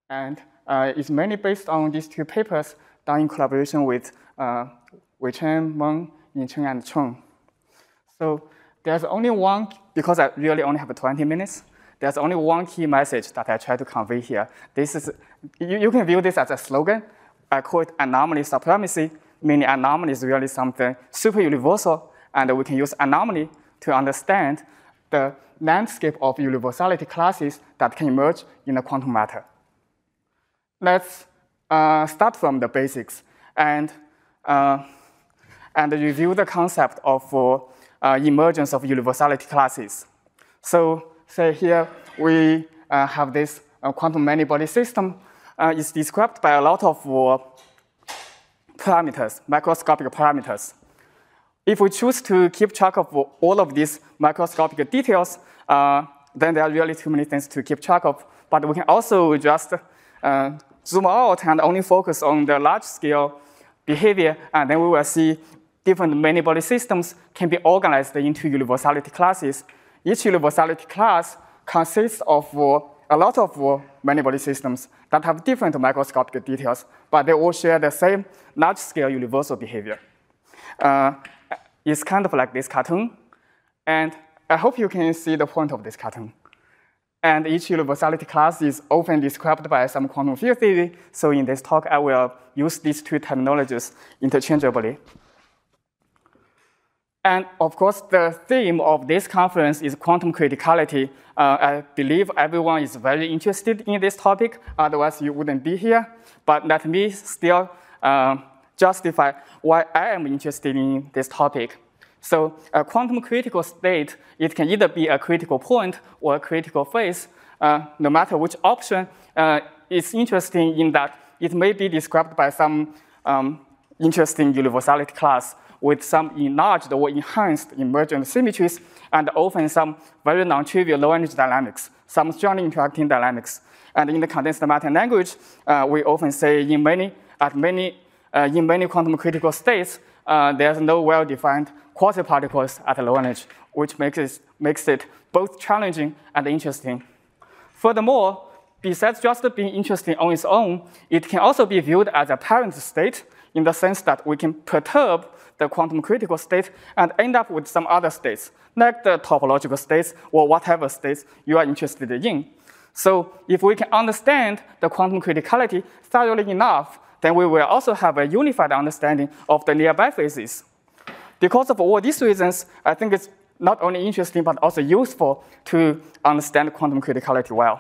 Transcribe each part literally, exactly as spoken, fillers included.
And uh, it's mainly based on these two papers done in collaboration with uh, Wei Chen, Meng, Yin Chen, and Cheng. So there's only one, because I really only have twenty minutes, there's only one key message that I try to convey here. This is, you, you can view this as a slogan. I call it anomaly supremacy, meaning anomaly is really something super universal, and we can use anomaly to understand the landscape of universality classes that can emerge in the quantum matter. Let's uh, start from the basics and, uh, and review the concept of uh, uh, emergence of universality classes. So say here we uh, have this uh, quantum many-body system. Uh, it's described by a lot of uh, parameters, microscopic parameters. If we choose to keep track of all of these microscopic details, uh, then there are really too many things to keep track of. But we can also just uh, zoom out and only focus on the large-scale behavior, and then we will see different many-body systems can be organized into universality classes. Each universality class consists of uh, a lot of uh, many-body systems that have different microscopic details, but they all share the same large-scale universal behavior. Uh, it's kind of like this cartoon, and I hope you can see the point of this cartoon. And each universality class is often described by some quantum field theory, so in this talk I will use these two terminologies interchangeably. And of course, the theme of this conference is quantum criticality. Uh, I believe everyone is very interested in this topic, otherwise you wouldn't be here. But let me still uh, justify why I am interested in this topic. So a quantum critical state, it can either be a critical point or a critical phase. Uh, no matter which option, uh, it's interesting in that it may be described by some um, interesting universality class with some enlarged or enhanced emergent symmetries, and often some very non-trivial low-energy dynamics, some strongly interacting dynamics. And in the condensed matter language, uh, we often say in many, at many, uh, in many quantum critical states, uh, there's no well-defined quasi-particles at low energy, which makes it, makes it both challenging and interesting. Furthermore, besides just being interesting on its own, it can also be viewed as a parent state in the sense that we can perturb the quantum critical state and end up with some other states, like the topological states or whatever states you are interested in. So if we can understand the quantum criticality thoroughly enough, then we will also have a unified understanding of the nearby phases. Because of all these reasons, I think it's not only interesting but also useful to understand quantum criticality well.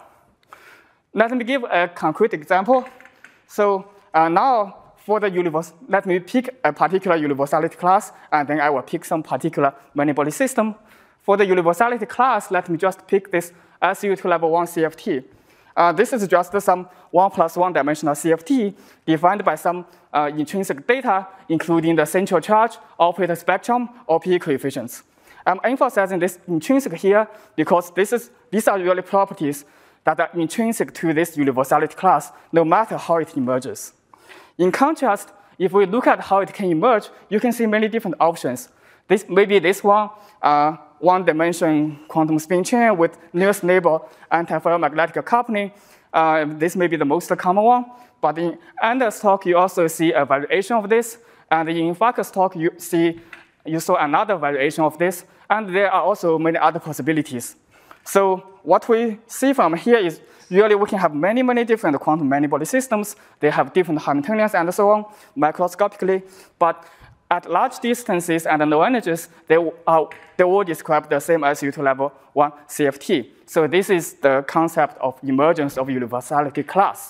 Let me give a concrete example. So uh, now, for the universe, let me pick a particular universality class, and then I will pick some particular many-body system. For the universality class, let me just pick this S U to level one C F T. Uh, this is just some one plus one dimensional C F T defined by some uh, intrinsic data, including the central charge, operator spectrum, or P E coefficients. I'm emphasizing this intrinsic here because this is, these are really properties that are intrinsic to this universality class, no matter how it emerges. In contrast, if we look at how it can emerge, you can see many different options. This, maybe this one, uh, one-dimension quantum spin chain with nearest neighbor antiferromagnetic coupling. Uh, this may be the most common one. But in Anders' talk, you also see a variation of this. And in Farkas' talk, you see you saw another variation of this. And there are also many other possibilities. So what we see from here is really we can have many, many different quantum many-body systems. They have different Hamiltonians and so on, microscopically. But at large distances and low energies, they, are, they all describe the same S U to level one C F T. So this is the concept of emergence of universality class.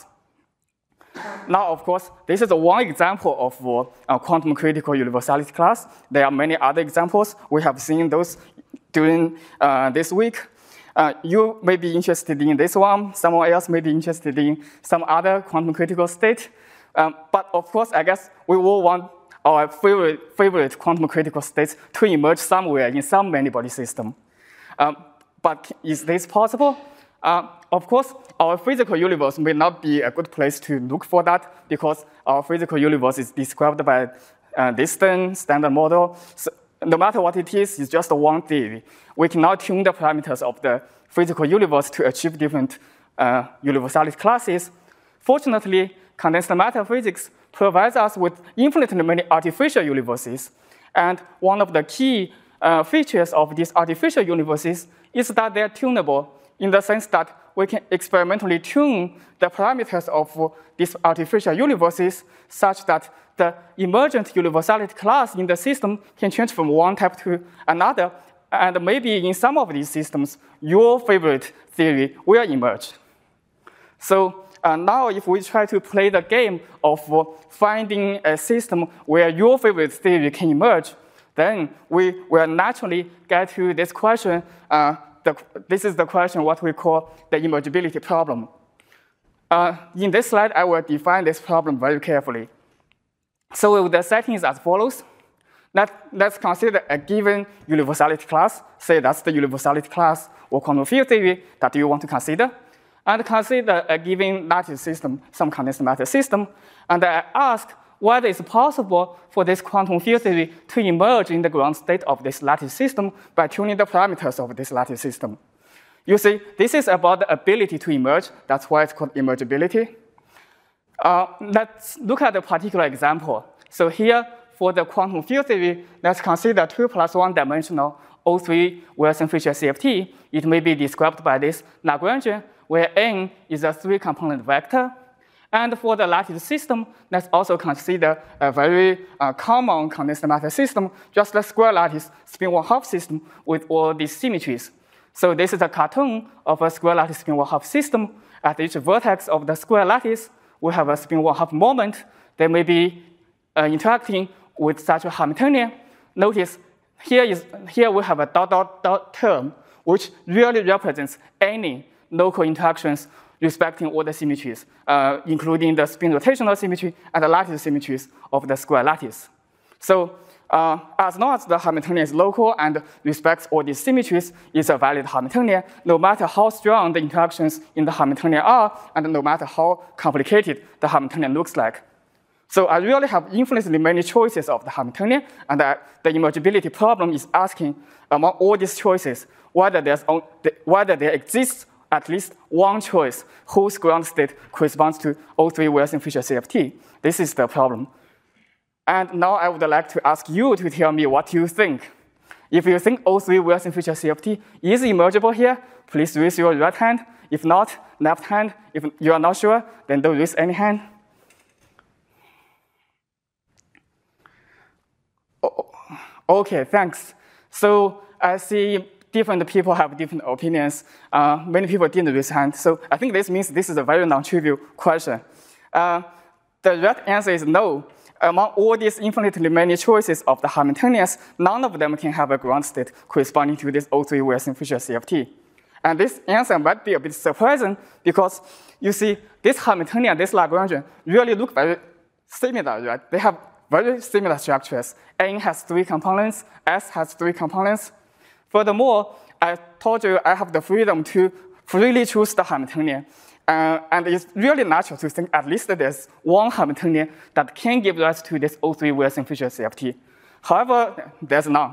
Now, of course, this is one example of uh, a quantum critical universality class. There are many other examples. We have seen those during uh, this week. Uh, you may be interested in this one. Someone else may be interested in some other quantum critical state. Um, but of course, I guess we all want our favorite, favorite quantum critical states to emerge somewhere in some many-body system. Um, but is this possible? Uh, of course, our physical universe may not be a good place to look for that because our physical universe is described by uh, this standard model. So no matter what it is, it's just one theory. We can now tune the parameters of the physical universe to achieve different uh, universality classes. Fortunately, condensed matter physics provides us with infinitely many artificial universes. And one of the key uh, features of these artificial universes is that they're tunable in the sense that we can experimentally tune the parameters of these artificial universes such that the emergent universality class in the system can change from one type to another. And maybe in some of these systems, your favorite theory will emerge. So uh, now if we try to play the game of uh, finding a system where your favorite theory can emerge, then we will naturally get to this question. Uh, the, this is the question what we call the emergibility problem. Uh, in this slide, I will define this problem very carefully. So the setting is as follows. Let, let's consider a given universality class. Say that's the universality class or quantum field theory that you want to consider. And consider a given lattice system, some condensed matter system. And I ask whether it's possible for this quantum field theory to emerge in the ground state of this lattice system by tuning the parameters of this lattice system. You see, this is about the ability to emerge. That's why it's called emergibility. Uh, let's look at a particular example. So here, for the quantum field theory, let's consider two plus one dimensional O three Wilson-Fisher C F T. It may be described by this Lagrangian, where n is a three-component vector. And for the lattice system, let's also consider a very uh, common condensed matter system, just a square lattice spin one half system with all these symmetries. So this is a cartoon of a square lattice spin one half system. At each vertex of the square lattice, we have a spin one half moment. They may be uh, interacting with such a Hamiltonian. Notice here, is, here we have a dot dot dot term, which really represents any local interactions respecting all the symmetries, uh, including the spin rotational symmetry and the lattice symmetries of the square lattice. So uh, as long as the Hamiltonian is local and respects all these symmetries, it's a valid Hamiltonian, no matter how strong the interactions in the Hamiltonian are, and no matter how complicated the Hamiltonian looks like. So I really have infinitely many choices of the Hamiltonian, and uh, the emergibility problem is asking among all these choices whether, there's, whether there exists at least one choice whose ground state corresponds to O three Wilson-Fisher C F T. This is the problem. And now I would like to ask you to tell me what you think. If you think O three Wilson-Fisher C F T is emergible here, please raise your right hand. If not, left hand. If you are not sure, then don't raise any hand. Okay, thanks. So I see different people have different opinions. Uh, many people didn't raise hands. So I think this means this is a very non-trivial question. Uh, the right answer is no. Among all these infinitely many choices of the Hamiltonians, none of them can have a ground state corresponding to this O three Wilson-Fisher C F T. And this answer might be a bit surprising because you see, this Hamiltonian and this Lagrangian really look very similar, right? They have very similar structures. N has three components, S has three components. Furthermore, I told you I have the freedom to freely choose the Hamiltonian. Uh, and it's really natural to think at least there's one Hamiltonian that can give rise to this O three Wilson-Fisher C F T. However, there's none.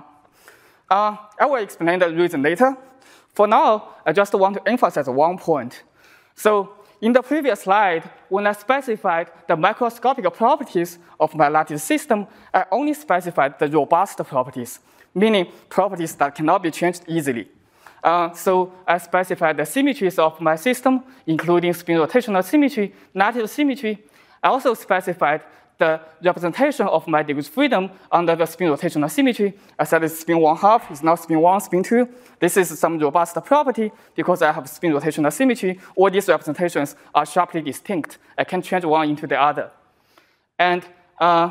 Uh, I will explain the reason later. For now, I just want to emphasize one point. So in the previous slide, when I specified the microscopic properties of my lattice system, I only specified the robust properties, meaning properties that cannot be changed easily. Uh, so I specified the symmetries of my system, including spin rotational symmetry, lattice symmetry. I also specified the representation of my degrees freedom under the spin rotational symmetry. I said it's spin one half, it's not spin one, spin two. This is some robust property because I have spin rotational symmetry. All these representations are sharply distinct. I can change one into the other. And uh,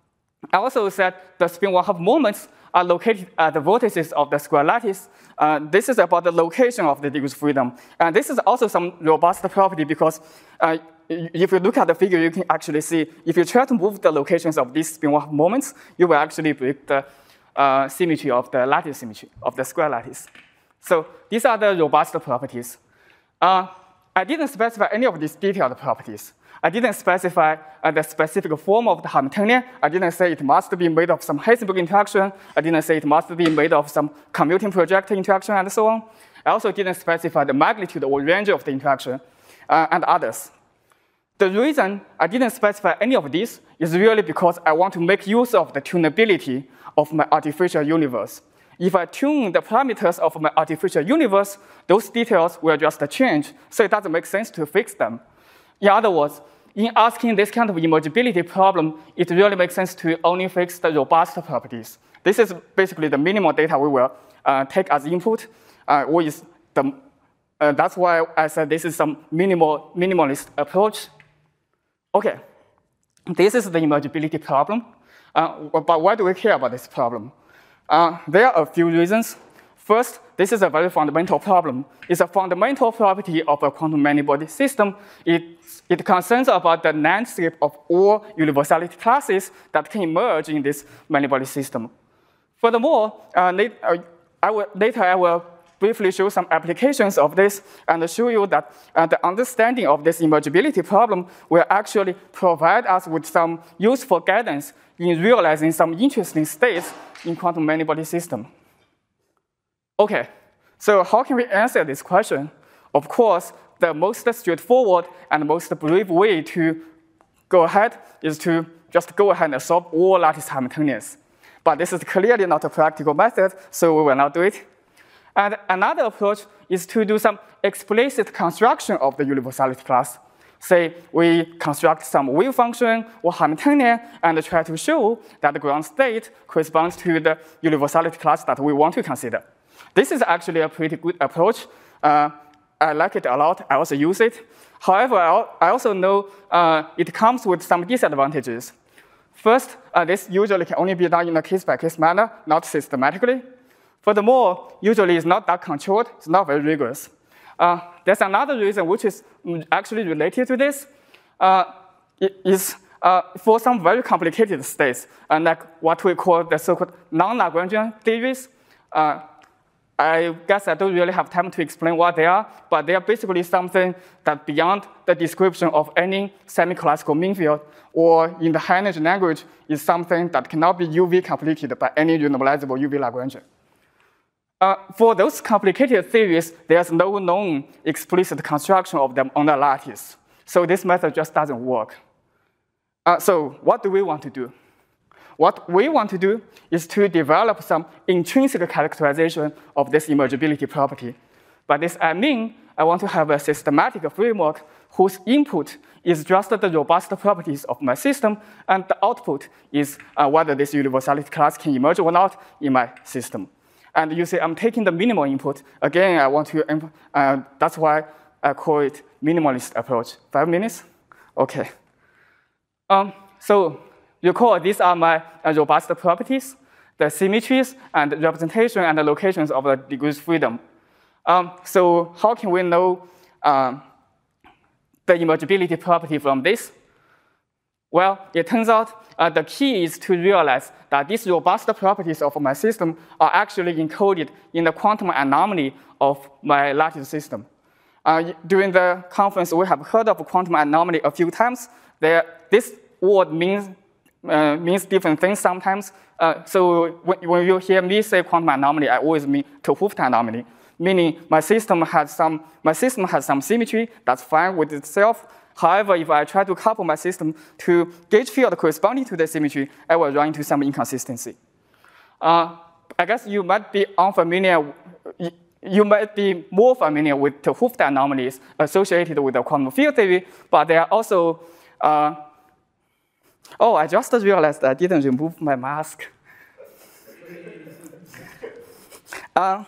I also said the spin one half moments are located at the vertices of the square lattice. Uh, this is about the location of the degrees freedom. And this is also some robust property because uh, if you look at the figure, you can actually see if you try to move the locations of these spin one half moments, you will actually break the uh, symmetry of the lattice symmetry, of the square lattice. So these are the robust properties. Uh, I didn't specify any of these detailed properties. I didn't specify uh, the specific form of the Hamiltonian. I didn't say it must be made of some Heisenberg interaction. I didn't say it must be made of some commuting projector interaction and so on. I also didn't specify the magnitude or range of the interaction uh, and others. The reason I didn't specify any of this is really because I want to make use of the tunability of my artificial universe. If I tune the parameters of my artificial universe, those details will just change, so it doesn't make sense to fix them. In other words, in asking this kind of emergibility problem, it really makes sense to only fix the robust properties. This is basically the minimal data we will uh, take as input, uh, or is the, uh, that's why I said this is some minimal, minimalist approach. Okay, this is the emergibility problem, uh, but why do we care about this problem? Uh, there are a few reasons. First, this is a very fundamental problem. It's a fundamental property of a quantum many-body system. It, it concerns about the landscape of all universality classes that can emerge in this many-body system. Furthermore, uh, later, uh, I will, later I will briefly show some applications of this and show you that uh, the understanding of this emergibility problem will actually provide us with some useful guidance in realizing some interesting states in quantum many-body system. Okay, so how can we answer this question? Of course, the most straightforward and most brave way to go ahead is to just go ahead and solve all lattice Hamiltonians. But this is clearly not a practical method, so we will not do it. And another approach is to do some explicit construction of the universality class. Say we construct some wave function or Hamiltonian and try to show that the ground state corresponds to the universality class that we want to consider. This is actually a pretty good approach. Uh, I like it a lot. I also use it. However, I also know uh, it comes with some disadvantages. First, uh, this usually can only be done in a case-by-case manner, not systematically. Furthermore, usually it's not that controlled. It's not very rigorous. Uh, there's another reason which is actually related to this. Uh, it is uh, for some very complicated states, uh, like what we call the so-called non-Lagrangian theories. Uh, I guess I don't really have time to explain what they are, but they are basically something that beyond the description of any semi-classical mean field, or in the high-energy language, is something that cannot be U V completed by any renormalizable U V Lagrangian. Uh, for those complicated theories, there's no known explicit construction of them on the lattice. So this method just doesn't work. Uh, so what do we want to do? What we want to do is to develop some intrinsic characterization of this emergibility property. By this I mean, I want to have a systematic framework whose input is just the robust properties of my system, and the output is uh, whether this universality class can emerge or not in my system. And you see, I'm taking the minimal input. Again, I want to, uh, that's why I call it minimalist approach. Five minutes? Okay. Um, so recall, these are my uh, robust properties, the symmetries, and the representation and the locations of the degrees of freedom. Um, so how can we know um, the emergibility property from this? Well, it turns out uh, the key is to realize that these robust properties of my system are actually encoded in the quantum anomaly of my lattice system. Uh, during the conference, we have heard of quantum anomaly a few times. There, this word means, uh, means different things sometimes. Uh, so when, when you hear me say quantum anomaly, I always mean 't Hooft anomaly, meaning my system has some, my system has some symmetry that's fine with itself. However, if I try to couple my system to gauge field corresponding to the symmetry, I will run into some inconsistency. Uh, I guess you might be unfamiliar, you might be more familiar with 't Hooft anomalies associated with the quantum field theory, but there are also, uh, oh, I just realized I didn't remove my mask. uh,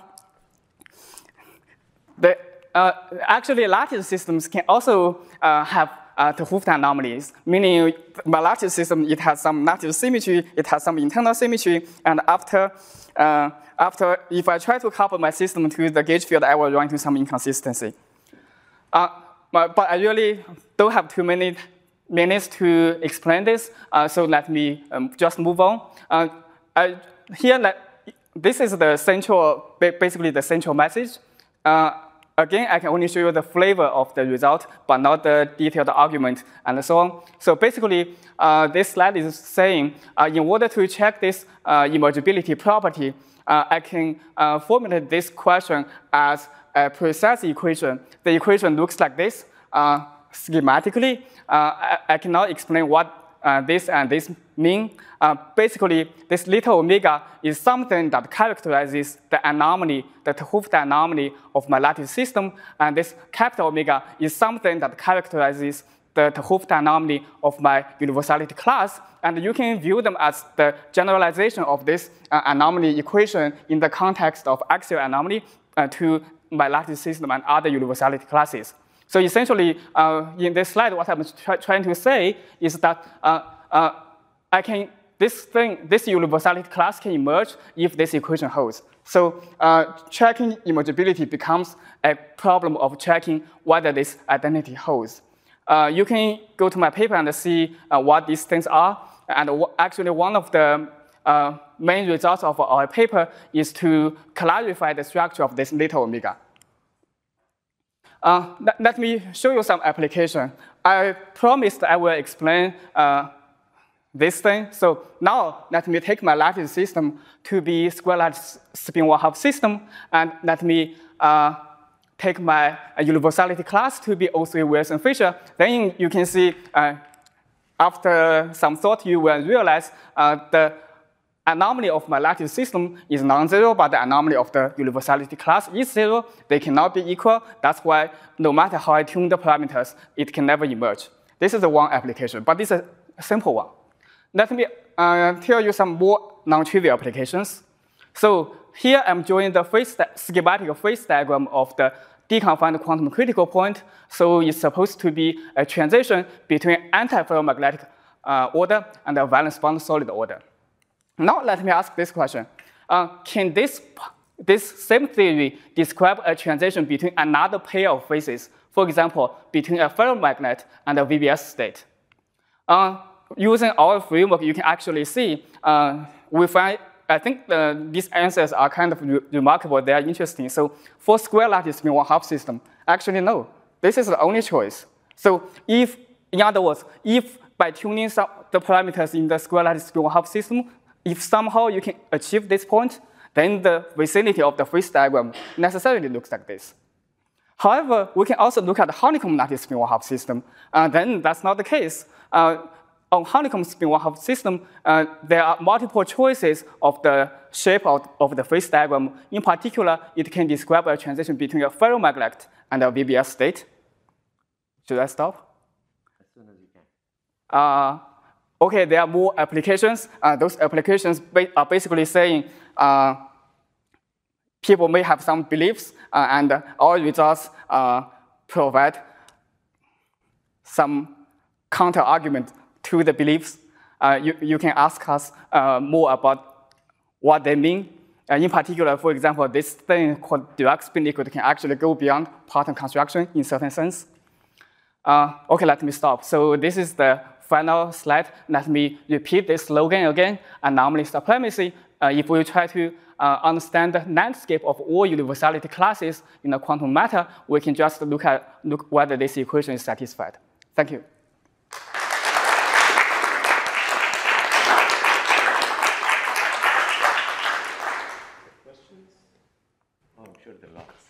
the, Uh, actually, lattice systems can also uh, have uh, 't Hooft anomalies, meaning my lattice system, it has some lattice symmetry, it has some internal symmetry, and after, uh, after if I try to couple my system to the gauge field, I will run into some inconsistency. Uh, but, but I really don't have too many minutes to explain this, uh, so let me um, just move on. Uh, I, here, like, this is the central, basically the central message. Uh, Again, I can only show you the flavor of the result, but not the detailed argument and so on. So basically, uh, this slide is saying, uh, in order to check this uh, emergibility property, uh, I can uh, formulate this question as a precise equation. The equation looks like this. Uh, schematically, uh, I, I can now explain what uh, this and this mean. Uh, basically, this little omega is something that characterizes the anomaly, the 't Hooft anomaly of my lattice system, and this capital omega is something that characterizes the 't Hooft anomaly of my universality class, and you can view them as the generalization of this uh, anomaly equation in the context of axial anomaly uh, to my lattice system and other universality classes. So essentially, uh, in this slide, what I'm try trying to say is that uh, uh, I can this thing, this universality class can emerge if this equation holds. So uh, checking emergibility becomes a problem of checking whether this identity holds. Uh, you can go to my paper and see uh, what these things are. And actually, one of the uh, main results of our paper is to clarify the structure of this little omega. Uh, let, let me show you some application. I promised I will explain uh, this thing. So now let me take my lattice system to be square lattice spin one half system, and let me uh, take my uh, universality class to be O three Wilson Fisher. Then you can see, uh, after some thought, you will realize uh, the anomaly of my lattice system is non-zero, but the anomaly of the universality class is zero. They cannot be equal. That's why no matter how I tune the parameters, it can never emerge. This is the one application, but this is a simple one. Let me uh, tell you some more non-trivial applications. So here I'm drawing the phase schematic phase diagram of the deconfined quantum critical point. So it's supposed to be a transition between anti-ferromagnetic uh, order and a valence bound solid order. Now let me ask this question. Uh, can this, this same theory describe a transition between another pair of phases, for example, between a ferromagnet and a V B S state? Uh, using our framework, you can actually see, uh, we find, I think the, these answers are kind of re remarkable, they are interesting. So for square lattice spin one half system, actually no, this is the only choice. So if, in other words, if by tuning some, the parameters in the square lattice spin one half system, if somehow you can achieve this point, then the vicinity of the phase diagram necessarily looks like this. However, we can also look at the honeycomb lattice spin one half system. Uh, then that's not the case. Uh, on honeycomb spin one half system, uh, there are multiple choices of the shape of, of the phase diagram. In particular, it can describe a transition between a ferromagnet and a V B S state. Should I stop? As soon as you can. Uh, Okay, there are more applications. Uh, those applications ba are basically saying uh, people may have some beliefs, uh, and our results uh, provide some counter-argument to the beliefs. Uh, you, you can ask us uh, more about what they mean. Uh, in particular, for example, this thing called Dirac spin liquid can actually go beyond pattern construction in certain sense. Uh, okay, let me stop. So this is the final slide. Let me repeat this slogan again. Anomaly supremacy. Uh, if we try to uh, understand the landscape of all universality classes in the quantum matter, we can just look at look whether this equation is satisfied. Thank you. Questions? Oh, I'm sure there are lots.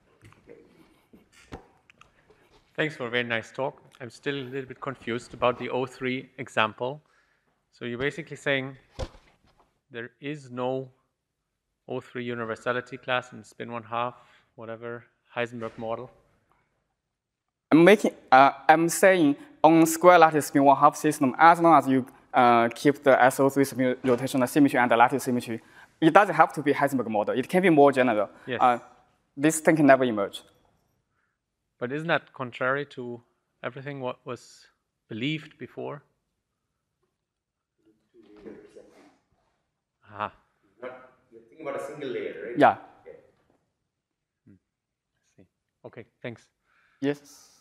Thanks for a very nice talk. I'm still a little bit confused about the O three example. So you're basically saying there is no O three universality class in spin one half, whatever, Heisenberg model? I'm making, uh, I'm saying on square lattice spin one half system, as long as you uh, keep the S O three rotational symmetry and the lattice symmetry, it doesn't have to be Heisenberg model. It can be more general. Yes. Uh, this thing can never emerge. But isn't that contrary to everything what was believed before? Ah. Not, you're thinking about a single layer, right? Yeah. Okay. Hmm. I see. Okay, thanks. Yes.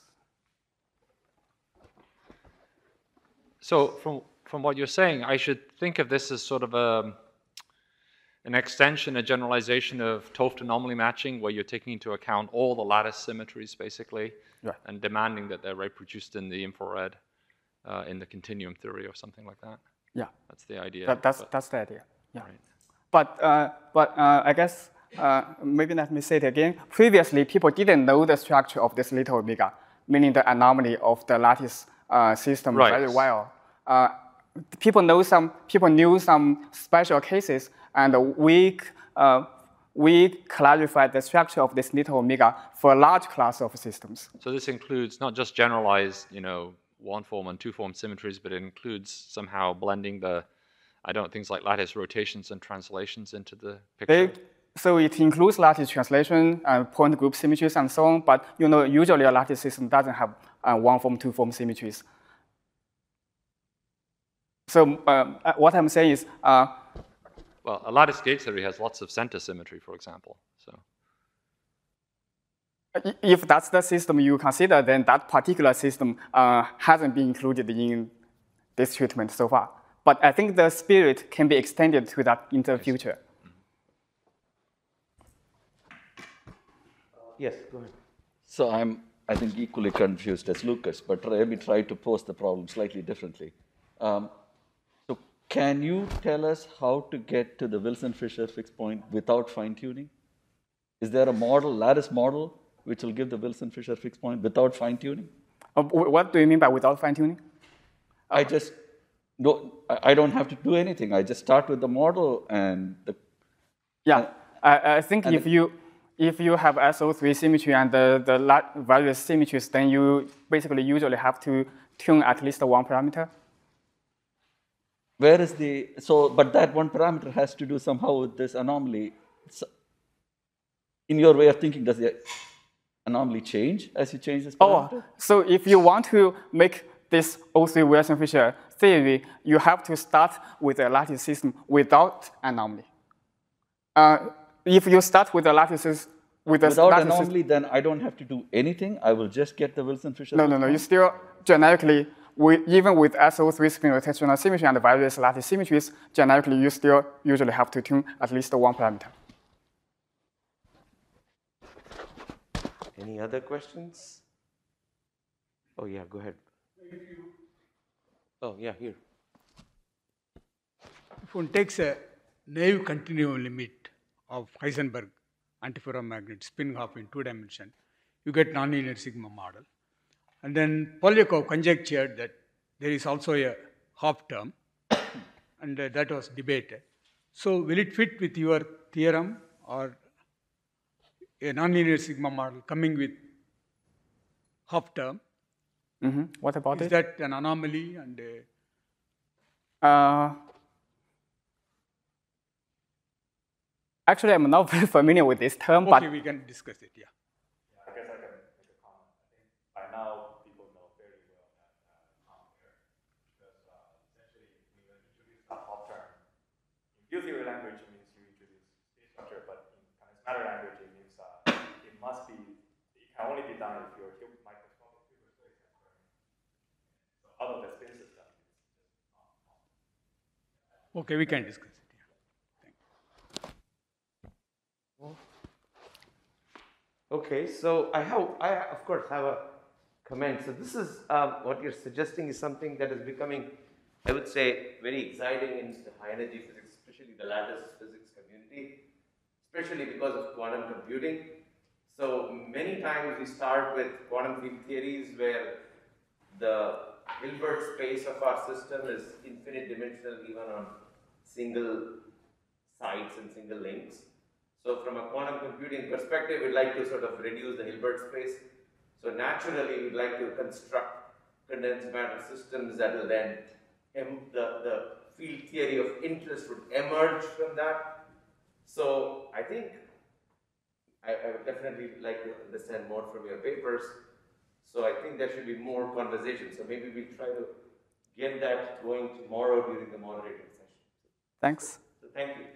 So from from what you're saying, I should think of this as sort of a an extension, a generalization of 't Hooft anomaly matching, where you're taking into account all the lattice symmetries, basically, right, and demanding that they're reproduced in the infrared, uh, in the continuum theory or something like that. Yeah. That's the idea. That, that's, but, that's the idea. Yeah. Right. But, uh, but uh, I guess, uh, maybe let me say it again. Previously, people didn't know the structure of this little omega. meaning the anomaly of the lattice uh, system Right. very well. Uh, people know some people knew some special cases, and we uh, we clarified the structure of this little omega for a large class of systems. So this includes not just generalized, you know, one-form and two-form symmetries, but it includes somehow blending the, I don't know, things like lattice rotations and translations into the picture. They, so it includes lattice translation, uh, point group symmetries, and so on. But you know, usually a lattice system doesn't have uh, one-form, two-form symmetries. So uh, what I'm saying is, uh, well, a lattice gauge theory has lots of center symmetry, for example. So. If that's the system you consider, then that particular system uh, hasn't been included in this treatment so far. But I think the spirit can be extended to that in the future. Yes, go ahead. So I'm, I think, equally confused as Lucas, but let me try to pose the problem slightly differently. Um, so can you tell us how to get to the Wilson-Fisher fixed point without fine-tuning? Is there a model, lattice model, which will give the Wilson-Fisher fixed point without fine-tuning? Uh, what do you mean by without fine-tuning? I just don't, I don't have to do anything. I just start with the model and the... Yeah, uh, I, I think if you, if you have S O three symmetry and the, the various symmetries, then you basically usually have to tune at least one parameter. Where is the, so, but that one parameter has to do somehow with this anomaly. So in your way of thinking, does the anomaly change as you change this parameter? Oh, so if you want to make this O three Wilson-Fisher theory, you have to start with a lattice system without anomaly. Uh, if you start with a lattice system, with a Without lattice anomaly, then I don't have to do anything. I will just get the Wilson-Fisher. No, no, no. You still generically, we, even with S O three spin rotational symmetry and various lattice symmetries, generically you still usually have to tune at least one parameter. Any other questions? Oh, yeah, go ahead. Oh, yeah, here. If one takes a naive continuum limit of Heisenberg antiferromagnet spin half in two dimension, you get nonlinear sigma model. And then Polyakov conjectured that there is also a half term, and uh, that was debated. So will it fit with your theorem, or a nonlinear sigma model coming with half term? Mm-hmm. What about is it? that an anomaly? And uh, uh, actually, I'm not very familiar with this term, okay, but we can discuss it. Yeah. I guess I can make a comment. I think by now people know very well that uh, compare, because uh, essentially when you introduce a half term, in field theory language it means you introduce state structure, but in kind of matter language it means uh, it must be, it can only be done if your microscopic Hilbert space has current. So out of the spin system, it's just not possible. Okay, we can discuss it. Yeah. Okay, so I have, I of course have a comment. So this is um, what you're suggesting is something that is becoming, I would say, very exciting in the high energy physics, especially the lattice physics community, especially because of quantum computing. So many times we start with quantum field theories where the Hilbert space of our system is infinite dimensional even on single sites and single links. So from a quantum computing perspective, we'd like to sort of reduce the Hilbert space. So naturally, we'd like to construct condensed matter systems that will then, em the, the field theory of interest would emerge from that. So I think I, I would definitely like to understand more from your papers. So I think there should be more conversation. So maybe we try to get that going tomorrow during the moderating session. Thanks. So thank you.